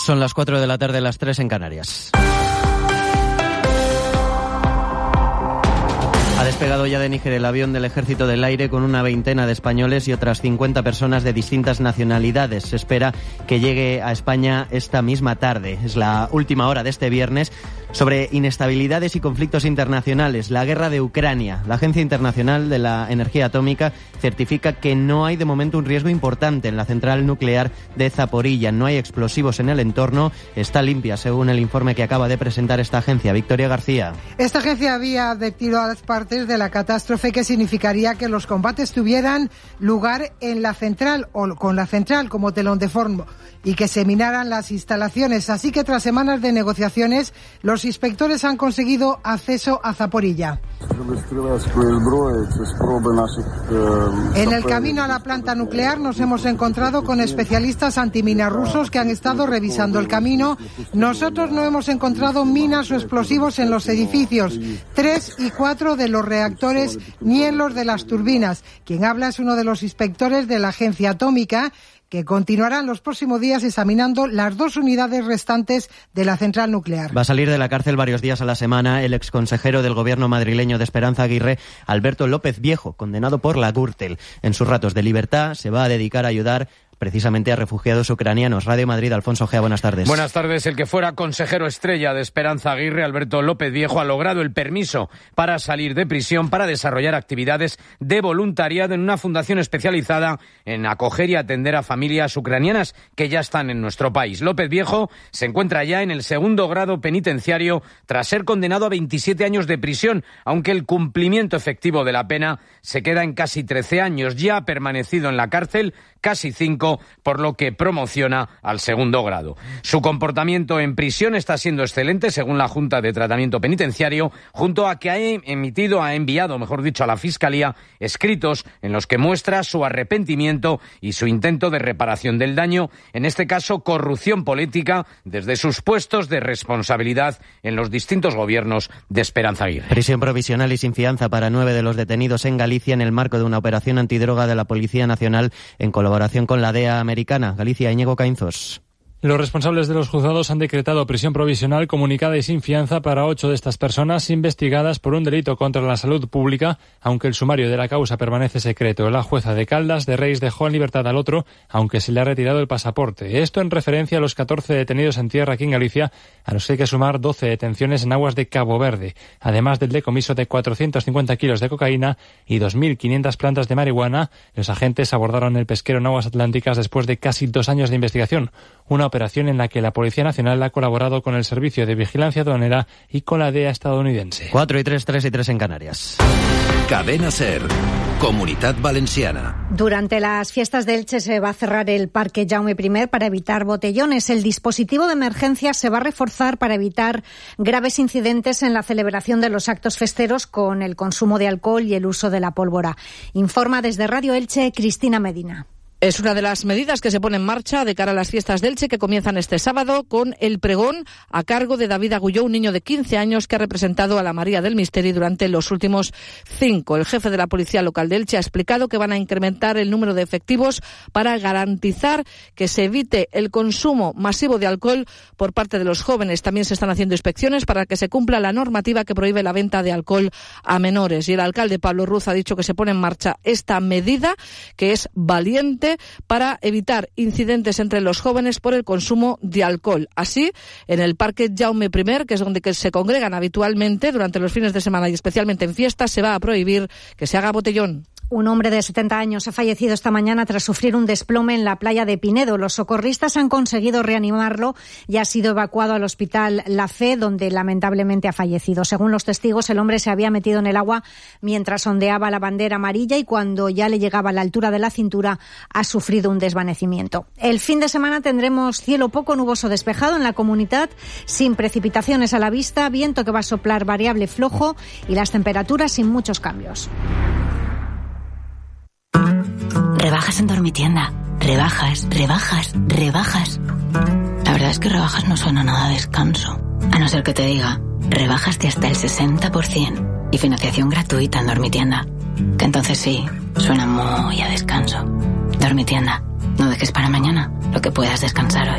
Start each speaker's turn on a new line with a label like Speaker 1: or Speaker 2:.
Speaker 1: Son las 4 de la tarde, las 3 en Canarias. Ha despegado ya de Níger el avión del Ejército del Aire con una veintena de españoles y otras 50 personas de distintas nacionalidades. Se espera que llegue a España esta misma tarde. Es la última hora de este viernes. Sobre inestabilidades y conflictos internacionales, la guerra de Ucrania. La Agencia Internacional de la Energía Atómica certifica que no hay de momento un riesgo importante en la central nuclear de Zaporilla. No hay explosivos en el entorno. Está limpia, según el informe que acaba de presentar esta agencia. Victoria García.
Speaker 2: Esta agencia había advertido a las partes de la catástrofe, que significaría que los combates tuvieran lugar en la central o con la central como telón de fondo y que se minaran las instalaciones. Así que tras semanas de negociaciones, los inspectores han conseguido acceso a Zaporilla. En el camino a la planta nuclear nos hemos encontrado con especialistas antiminas rusos que han estado revisando el camino. Nosotros no hemos encontrado minas o explosivos en los edificios 3 y 4 de los reactores ni en los de las turbinas. Quien habla es uno de los inspectores de la Agencia Atómica, que continuarán los próximos días examinando las 2 unidades restantes de la central nuclear.
Speaker 1: Va a salir de la cárcel varios días a la semana el exconsejero del gobierno madrileño de Esperanza Aguirre, Alberto López Viejo, condenado por la Gürtel. En sus ratos de libertad se va a dedicar a ayudar precisamente a refugiados ucranianos. Radio Madrid, Alfonso Gea, buenas tardes.
Speaker 3: Buenas tardes. El que fuera consejero estrella de Esperanza Aguirre, Alberto López Viejo, ha logrado el permiso para salir de prisión para desarrollar actividades de voluntariado en una fundación especializada en acoger y atender a familias ucranianas que ya están en nuestro país. López Viejo se encuentra ya en el 2º grado penitenciario tras ser condenado a 27 años de prisión, aunque el cumplimiento efectivo de la pena se queda en casi 13 años. Ya ha permanecido en la cárcel casi 5, por lo que promociona al 2º grado. Su comportamiento en prisión está siendo excelente, según la Junta de Tratamiento Penitenciario, junto a que ha enviado a la Fiscalía escritos en los que muestra su arrepentimiento y su intento de reparación del daño, en este caso corrupción política, desde sus puestos de responsabilidad en los distintos gobiernos de Esperanza Aguirre.
Speaker 1: Prisión provisional y sin fianza para 9 de los detenidos en Galicia en el marco de una operación antidroga de la Policía Nacional en colaboración con la DEA americana. Galicia, Íñigo Caínzos.
Speaker 4: Los responsables de los juzgados han decretado prisión provisional comunicada y sin fianza para 8 de estas personas investigadas por un delito contra la salud pública, aunque el sumario de la causa permanece secreto. La jueza de Caldas de Reis dejó en libertad al otro, aunque se le ha retirado el pasaporte. Esto en referencia a los 14 detenidos en tierra aquí en Galicia, a los que hay que sumar 12 detenciones en aguas de Cabo Verde, además del decomiso de 450 kilos de cocaína y 2.500 plantas de marihuana. Los agentes abordaron el pesquero en aguas atlánticas después de casi 2 años de investigación. Una operación en la que la Policía Nacional ha colaborado con el Servicio de Vigilancia Aduanera y con la DEA estadounidense.
Speaker 1: 4 y 3, 3 y 3 en Canarias.
Speaker 5: Cadena SER, Comunitat Valenciana.
Speaker 6: Durante las fiestas de Elche se va a cerrar el Parque Jaume I para evitar botellones. El dispositivo de emergencia se va a reforzar para evitar graves incidentes en la celebración de los actos festeros con el consumo de alcohol y el uso de la pólvora. Informa desde Radio Elche, Cristina Medina.
Speaker 7: Es una de las medidas que se pone en marcha de cara a las fiestas de Elche, que comienzan este sábado con el pregón a cargo de David Agulló, un niño de 15 años que ha representado a la María del Misteri durante los últimos 5. El jefe de la Policía Local de Elche ha explicado que van a incrementar el número de efectivos para garantizar que se evite el consumo masivo de alcohol por parte de los jóvenes. También se están haciendo inspecciones para que se cumpla la normativa que prohíbe la venta de alcohol a menores. Y el alcalde Pablo Ruz ha dicho que se pone en marcha esta medida, que es valiente, para evitar incidentes entre los jóvenes por el consumo de alcohol. Así, en el Parque Jaume I, que es donde se congregan habitualmente durante los fines de semana y especialmente en fiestas, se va a prohibir que se haga botellón.
Speaker 6: Un hombre de 70 años ha fallecido esta mañana tras sufrir un desplome en la playa de Pinedo. Los socorristas han conseguido reanimarlo y ha sido evacuado al hospital La Fe, donde lamentablemente ha fallecido. Según los testigos, el hombre se había metido en el agua mientras ondeaba la bandera amarilla y cuando ya le llegaba a la altura de la cintura ha sufrido un desvanecimiento. El fin de semana tendremos cielo poco nuboso despejado en la comunidad, sin precipitaciones a la vista, viento que va a soplar variable flojo y las temperaturas sin muchos cambios.
Speaker 8: Rebajas en Dormitienda. Rebajas, rebajas, rebajas. La verdad es que rebajas no suena nada a descanso. A no ser que te diga, rebajas de hasta el 60% y financiación gratuita en Dormitienda. Que entonces sí, suena muy a descanso. Dormitienda. No dejes para mañana lo que puedas descansar hoy.